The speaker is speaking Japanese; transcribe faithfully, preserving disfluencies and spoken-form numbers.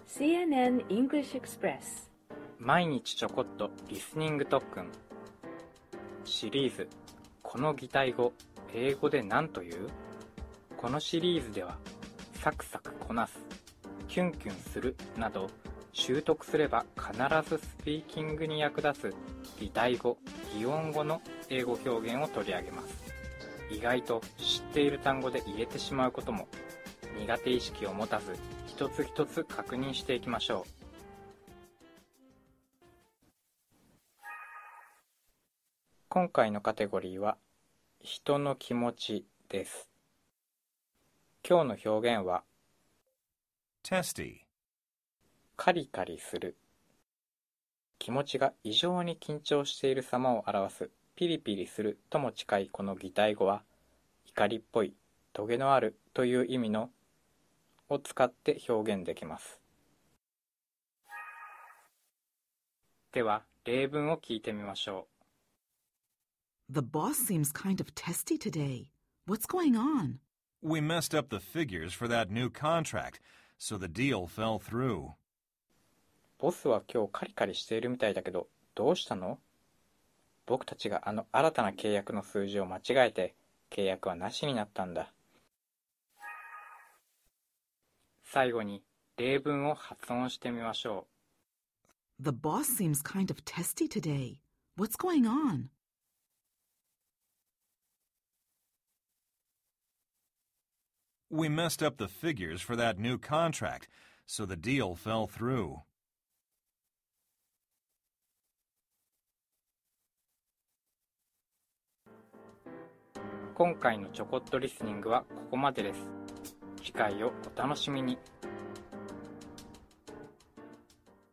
シーエヌエヌ English Express 毎日ちょこっとリスニング特訓シリーズこの擬態語英語で何という？このシリーズではサクサクこなす、キュンキュンするなど習得すれば必ずスピーキングに役立つ擬態語、擬音語の英語表現を取り上げます。意外と知っている単語で言えてしまうことも苦手意識を持たず一つ一つ確認していきましょう。今回のカテゴリーは人の気持ちです。今日の表現は testy カリカリする、気持ちが異常に緊張している様を表すピリピリするとも近いこの擬態語は怒りっぽい、トゲのあるという意味のを使って表現できます。では例文を聞いてみましょう。The boss seems kind of testy today. What's going on? We messed up the figures for that new contract, so the deal fell through. ボスは今日カリカリしているみたいだけど、どうしたの？僕たちがあの新たな契約の数字を間違えて、契約はなしになったんだ。最後に例文を発音してみましょう。The boss seems kind of testy today. What's going on? We messed up the figures for that new contract, so the deal fell through. 今回のちょこっとリスニングはここまでです。次回をお楽しみに。